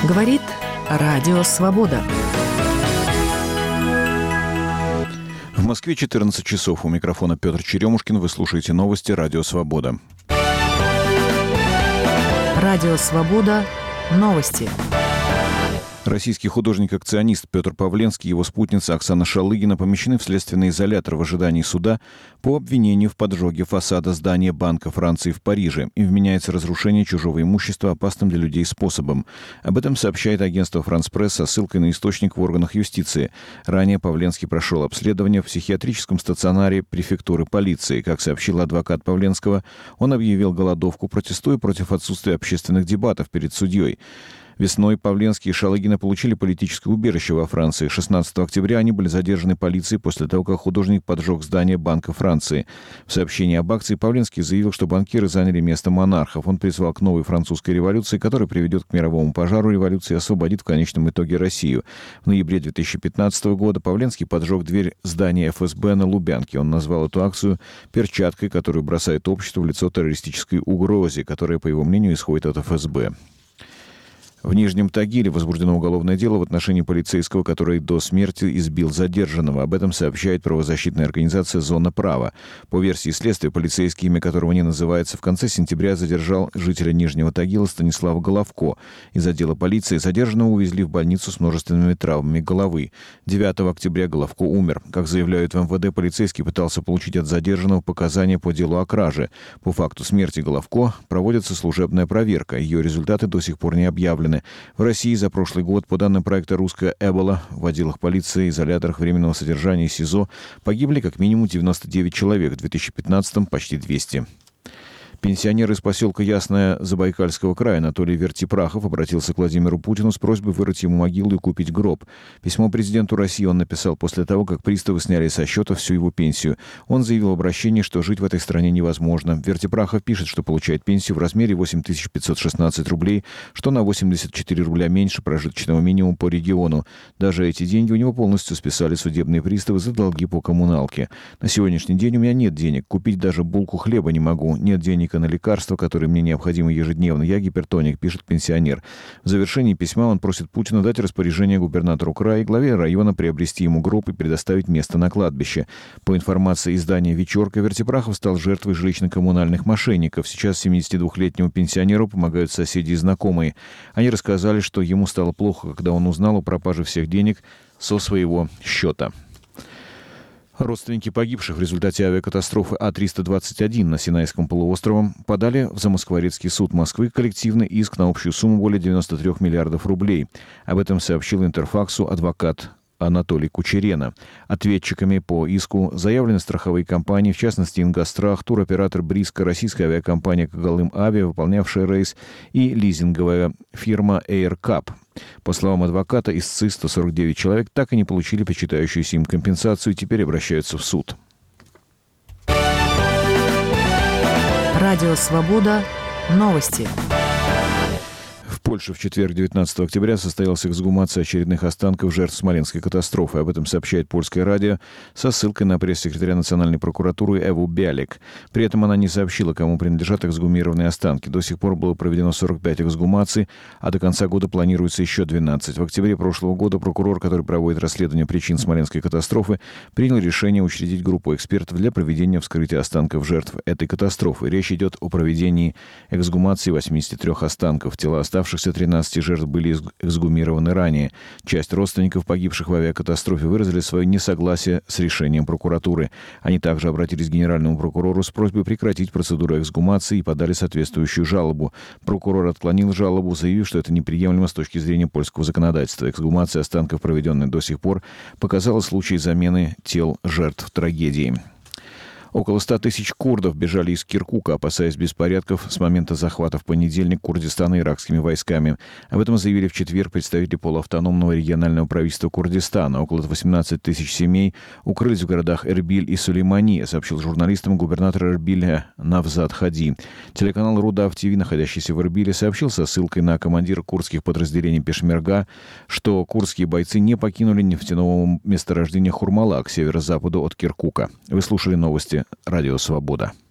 Говорит Радио Свобода. В Москве 14 часов. У микрофона Петр Черемушкин. Вы слушаете новости Радио Свобода. Радио Свобода. Новости. Российский художник-акционист Петр Павленский и его спутница Оксана Шалыгина помещены в следственный изолятор в ожидании суда по обвинению в поджоге фасада здания Банка Франции в Париже. Им вменяется разрушение чужого имущества опасным для людей способом. Об этом сообщает агентство «Франс Пресс» со ссылкой на источник в органах юстиции. Ранее Павленский прошел обследование в психиатрическом стационаре префектуры полиции. Как сообщил адвокат Павленского, он объявил голодовку, протестуя против отсутствия общественных дебатов перед судьей. Весной Павленский и Шалыгина получили политическое убежище во Франции. 16 октября они были задержаны полицией после того, как художник поджег здание Банка Франции. В сообщении об акции Павленский заявил, что банкиры заняли место монархов. Он призвал к новой французской революции, которая приведет к мировому пожару революции и освободит в конечном итоге Россию. В ноябре 2015 года Павленский поджег дверь здания ФСБ на Лубянке. Он назвал эту акцию «перчаткой, которую бросает общество в лицо террористической угрозе», которая, по его мнению, исходит от ФСБ. В Нижнем Тагиле возбуждено уголовное дело в отношении полицейского, который до смерти избил задержанного. Об этом сообщает правозащитная организация «Зона права». По версии следствия, полицейский, имя которого не называется, в конце сентября задержал жителя Нижнего Тагила Станислава Головко. Из отдела полиции задержанного увезли в больницу с множественными травмами головы. 9 октября Головко умер. Как заявляют в МВД, полицейский пытался получить от задержанного показания по делу о краже. По факту смерти Головко проводится служебная проверка. Ее результаты до сих пор не объявлены. В России за прошлый год, по данным проекта «Русская Эбола», в отделах полиции, изоляторах временного содержания и СИЗО погибли как минимум 99 человек, в 2015-м почти 200. Пенсионер из поселка Ясное Забайкальского края Анатолий Вертипрахов обратился к Владимиру Путину с просьбой вырыть ему могилу и купить гроб. Письмо президенту России он написал после того, как приставы сняли со счета всю его пенсию. Он заявил в обращении, что жить в этой стране невозможно. Вертипрахов пишет, что получает пенсию в размере 8516 рублей, что на 84 рубля меньше прожиточного минимума по региону. Даже эти деньги у него полностью списали судебные приставы за долги по коммуналке. На сегодняшний день у меня нет денег. Купить даже булку хлеба не могу. Нет денег на лекарства, которые мне необходимы ежедневно. Я гипертоник, пишет пенсионер. В завершении письма он просит Путина дать распоряжение губернатору края и главе района приобрести ему гроб и предоставить место на кладбище. По информации издания «Вечерка», Вертипрахов стал жертвой жилищно-коммунальных мошенников. Сейчас 72-летнему пенсионеру помогают соседи и знакомые. Они рассказали, что ему стало плохо, когда он узнал о пропаже всех денег со своего счета. Родственники погибших в результате авиакатастрофы А-321 на Синайском полуострове подали в Замоскворецкий суд Москвы коллективный иск на общую сумму более 93 миллиардов рублей. Об этом сообщил Интерфаксу адвокат Анатолий Кучерена. Ответчиками по иску заявлены страховые компании, в частности Ингосстрах, туроператор Бриска, российская авиакомпания Когалым Авиа, выполнявшая рейс, и лизинговая фирма AirCap. По словам адвоката, истцы 149 человек так и не получили причитающуюся им компенсацию и теперь обращаются в суд. Радио Свобода. Новости. В Польше в четверг, 19 октября, состоялась эксгумация очередных останков жертв Смоленской катастрофы. Об этом сообщает польское радио со ссылкой на пресс-секретаря Национальной прокуратуры Эву Бялик. При этом она не сообщила, кому принадлежат эксгумированные останки. До сих пор было проведено 45 эксгумаций, а до конца года планируется еще 12. В октябре прошлого года прокурор, который проводит расследование причин Смоленской катастрофы, принял решение учредить группу экспертов для проведения вскрытия останков жертв этой катастрофы. Речь идет о проведении эксгумации 83 останков. Тела оставшихся 13 жертв были эксгумированы ранее. Часть родственников погибших в авиакатастрофе выразили свое несогласие с решением прокуратуры. Они также обратились к генеральному прокурору с просьбой прекратить процедуру эксгумации и подали соответствующую жалобу. Прокурор отклонил жалобу, заявив, что это неприемлемо с точки зрения польского законодательства. Эксгумация останков, проведенная до сих пор, показала случай замены тел жертв трагедии. Около 100 тысяч курдов бежали из Киркука, опасаясь беспорядков с момента захвата в понедельник Курдистана иракскими войсками. Об этом заявили в четверг представители полуавтономного регионального правительства Курдистана. Около 18 тысяч семей укрылись в городах Эрбиль и Сулеймания, сообщил журналистам губернатор Эрбиля Навзат Хади. Телеканал Рудав ТВ, находящийся в Эрбиле, сообщил со ссылкой на командира курдских подразделений Пешмерга, что курдские бойцы не покинули нефтяного месторождения Хурмала к северо-западу от Киркука. Вы слушали новости Радио Свобода.